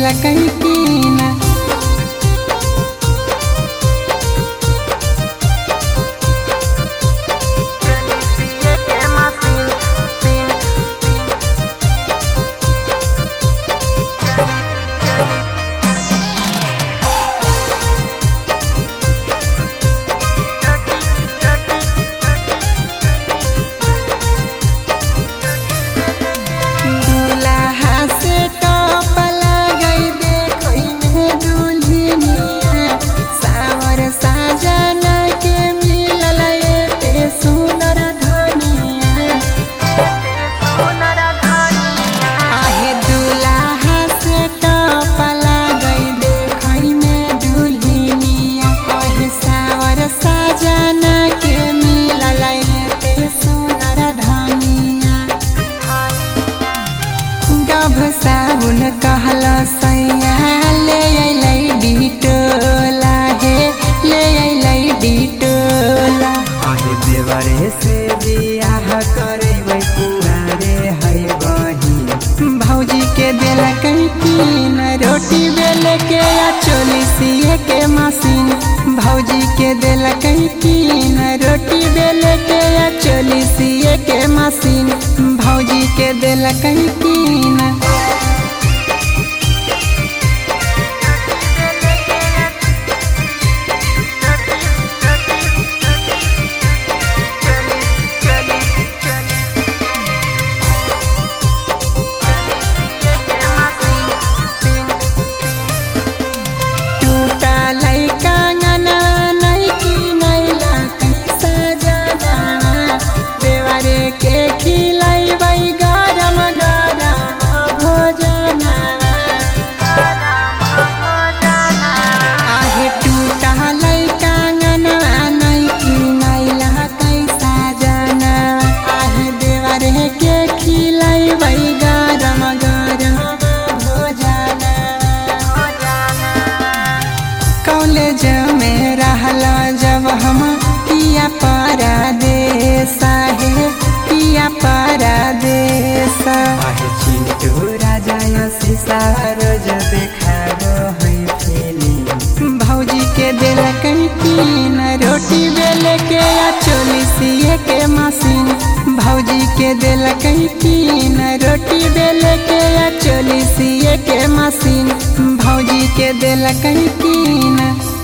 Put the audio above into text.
दिल कहीं कीना। साबुन कहला सैया ले अइलै डिटोला हे ले अइलै डिटोला। आहे देवरे से बियाह करेबै कुंवारे है बहिन। भौजी के देला कहीं कीन रोटी बेले के या चोली सिए के मशीन। भौजी के देला कहीं कीन रोटी बेले के या चोली सिए के मशीन। भौजी के देला कहीं कीन। कॉलेज में रहला जब हम पिया परदेसा हे पिया परदेसा। आहे चिंटू राजा शीशा रोज देखाबो है फिल्म। भौजी के देला कहीं कीन रोटी बेले के या चोली सिए के मशीन। भौजी के देला कहीं कीन रोटी बेले के या चोली सिए के मशीन। भौजी के देला कहीं कीन।